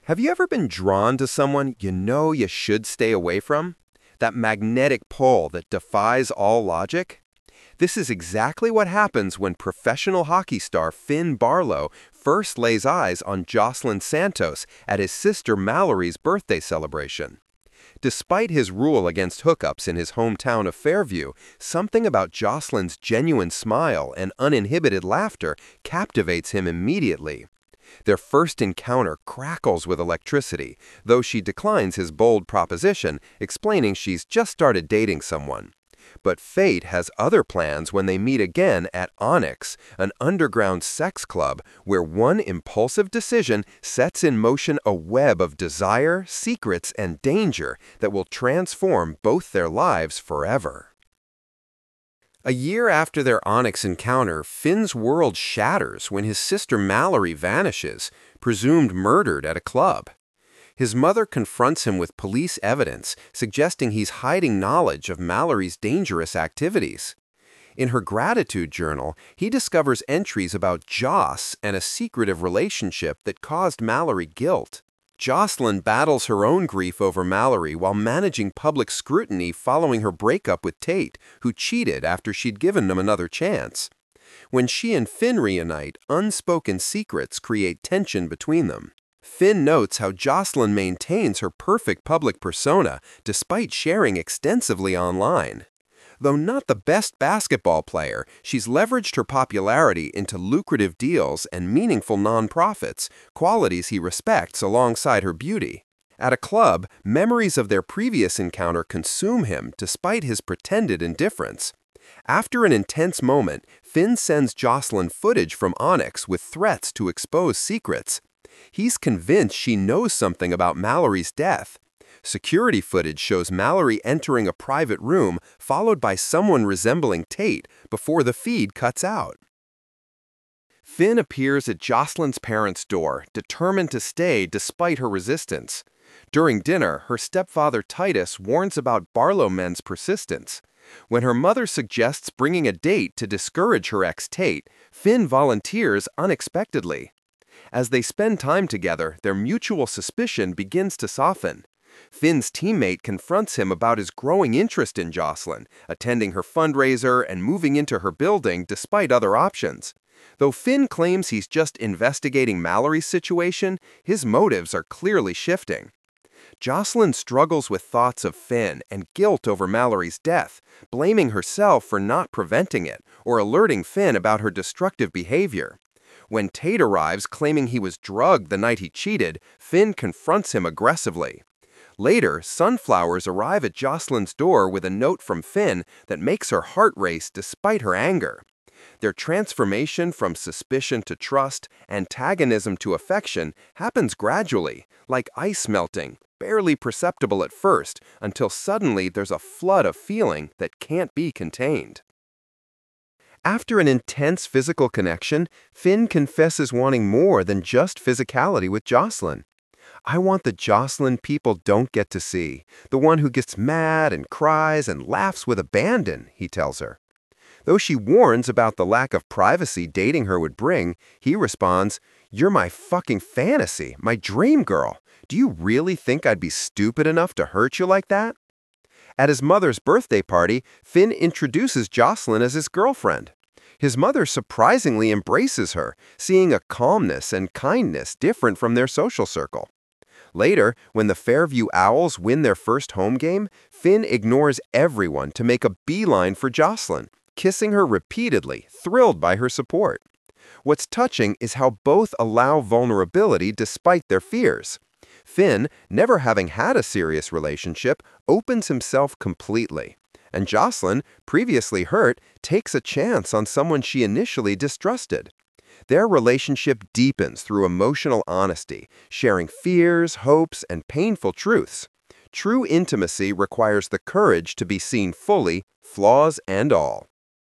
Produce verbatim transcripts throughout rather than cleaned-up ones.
Have you ever been drawn to someone you know you should stay away from? That magnetic pull that defies all logic? This is exactly what happens when professional hockey star Finn Barlow first lays eyes on Jocelyn Santos at his sister Mallory's birthday celebration. Despite his rule against hookups in his hometown of Fairview, something about Jocelyn's genuine smile and uninhibited laughter captivates him immediately. Their first encounter crackles with electricity, though she declines his bold proposition, explaining she's just started dating someone. But fate has other plans when they meet again at Onyx, an underground sex club where one impulsive decision sets in motion a web of desire, secrets, and danger that will transform both their lives forever. A year after their Onyx encounter, Finn's world shatters when his sister Mallory vanishes, presumed murdered at a club. His mother confronts him with police evidence, suggesting he's hiding knowledge of Mallory's dangerous activities. In her gratitude journal, he discovers entries about Joss and a secretive relationship that caused Mallory guilt. Jocelyn battles her own grief over Mallory while managing public scrutiny following her breakup with Tate, who cheated after she'd given him another chance. When she and Finn reunite, unspoken secrets create tension between them. Finn notes how Jocelyn maintains her perfect public persona despite sharing extensively online. Though not the best basketball player, she's leveraged her popularity into lucrative deals and meaningful nonprofits, qualities he respects alongside her beauty. At a club, memories of their previous encounter consume him despite his pretended indifference. After an intense moment, Finn sends Jocelyn footage from Onyx with threats to expose secrets. He's convinced she knows something about Mallory's death. Security footage shows Mallory entering a private room, followed by someone resembling Tate, before the feed cuts out. Finn appears at Jocelyn's parents' door, determined to stay despite her resistance. During dinner, her stepfather Titus warns about Barlow men's persistence. When her mother suggests bringing a date to discourage her ex Tate, Finn volunteers unexpectedly. As they spend time together, their mutual suspicion begins to soften. Finn's teammate confronts him about his growing interest in Jocelyn, attending her fundraiser and moving into her building despite other options. Though Finn claims he's just investigating Mallory's situation, his motives are clearly shifting. Jocelyn struggles with thoughts of Finn and guilt over Mallory's death, blaming herself for not preventing it or alerting Finn about her destructive behavior. When Tate arrives claiming he was drugged the night he cheated, Finn confronts him aggressively. Later, sunflowers arrive at Jocelyn's door with a note from Finn that makes her heart race despite her anger. Their transformation from suspicion to trust, antagonism to affection, happens gradually, like ice melting, barely perceptible at first, until suddenly there's a flood of feeling that can't be contained. After an intense physical connection, Finn confesses wanting more than just physicality with Jocelyn. "I want the Jocelyn people don't get to see, the one who gets mad and cries and laughs with abandon," he tells her. Though she warns about the lack of privacy dating her would bring, he responds, "You're my fucking fantasy, my dream girl. Do you really think I'd be stupid enough to hurt you like that?" At his mother's birthday party, Finn introduces Jocelyn as his girlfriend. His mother surprisingly embraces her, seeing a calmness and kindness different from their social circle. Later, when the Fairview Owls win their first home game, Finn ignores everyone to make a beeline for Jocelyn, kissing her repeatedly, thrilled by her support. What's touching is how both allow vulnerability despite their fears. Finn, never having had a serious relationship, opens himself completely. And Jocelyn, previously hurt, takes a chance on someone she initially distrusted. Their relationship deepens through emotional honesty, sharing fears, hopes, and painful truths. True intimacy requires the courage to be seen fully, flaws and all.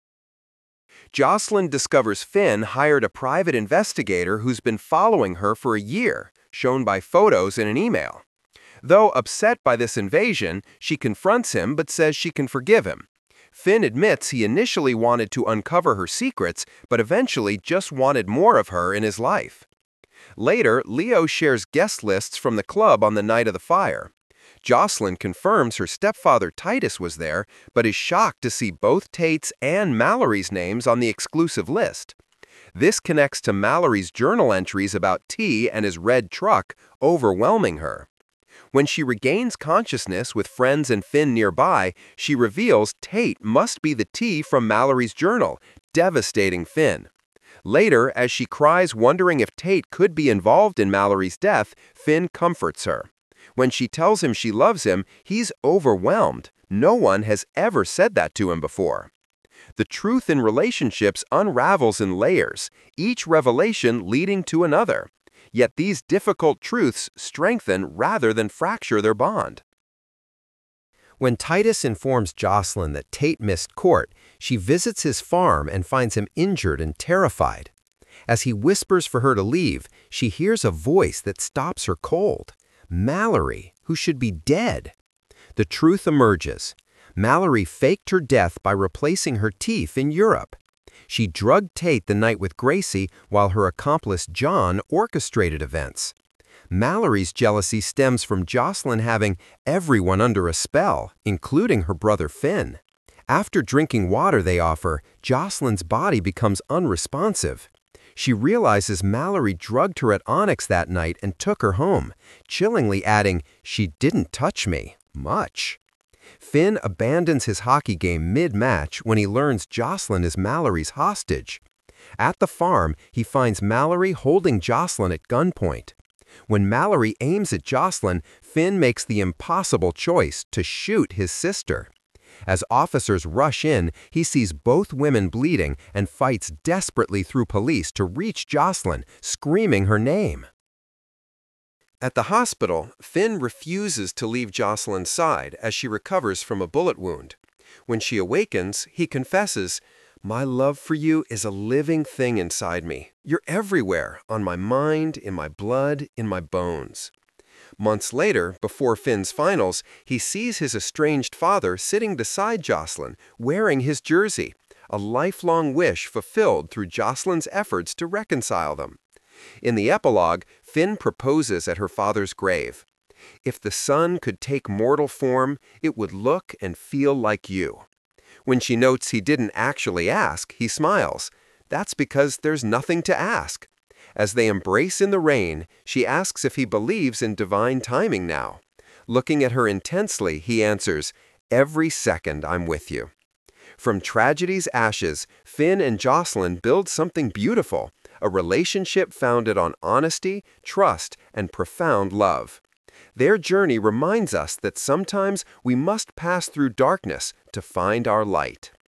Jocelyn discovers Finn hired a private investigator who's been following her for a year, shown by photos in an email. Though upset by this invasion, she confronts him but says she can forgive him. Finn admits he initially wanted to uncover her secrets, but eventually just wanted more of her in his life. Later, Leo shares guest lists from the club on the night of the fire. Jocelyn confirms her stepfather Titus was there, but is shocked to see both Tate's and Mallory's names on the exclusive list. This connects to Mallory's journal entries about T and his red truck, overwhelming her. When she regains consciousness with friends and Finn nearby, she reveals Tate must be the T from Mallory's journal, devastating Finn. Later, as she cries wondering if Tate could be involved in Mallory's death, Finn comforts her. When she tells him she loves him, he's overwhelmed. No one has ever said that to him before. The truth in relationships unravels in layers, each revelation leading to another. Yet these difficult truths strengthen rather than fracture their bond. When Titus informs Jocelyn that Tate missed court, she visits his farm and finds him injured and terrified. As he whispers for her to leave, she hears a voice that stops her cold. Mallory, who should be dead. The truth emerges. Mallory faked her death by replacing her teeth in Europe. She drugged Tate the night with Gracie while her accomplice John orchestrated events. Mallory's jealousy stems from Jocelyn having everyone under a spell, including her brother Finn. After drinking water they offer, Jocelyn's body becomes unresponsive. She realizes Mallory drugged her at Onyx that night and took her home, chillingly adding, "She didn't touch me much." Finn abandons his hockey game mid-match when he learns Jocelyn is Mallory's hostage. At the farm, he finds Mallory holding Jocelyn at gunpoint. When Mallory aims at Jocelyn, Finn makes the impossible choice to shoot his sister. As officers rush in, he sees both women bleeding and fights desperately through police to reach Jocelyn, screaming her name. At the hospital, Finn refuses to leave Jocelyn's side as she recovers from a bullet wound. When she awakens, he confesses, "My love for you is a living thing inside me. You're everywhere, on my mind, in my blood, in my bones." Months later, before Finn's finals, he sees his estranged father sitting beside Jocelyn, wearing his jersey, a lifelong wish fulfilled through Jocelyn's efforts to reconcile them. In the epilogue, Finn proposes at her father's grave. "If the sun could take mortal form, it would look and feel like you." When she notes he didn't actually ask, he smiles. That's because there's nothing to ask. As they embrace in the rain, she asks if he believes in divine timing now. Looking at her intensely, he answers, "Every second I'm with you." From tragedy's ashes, Finn and Jocelyn build something beautiful, a relationship founded on honesty, trust, and profound love. Their journey reminds us that sometimes we must pass through darkness to find our light.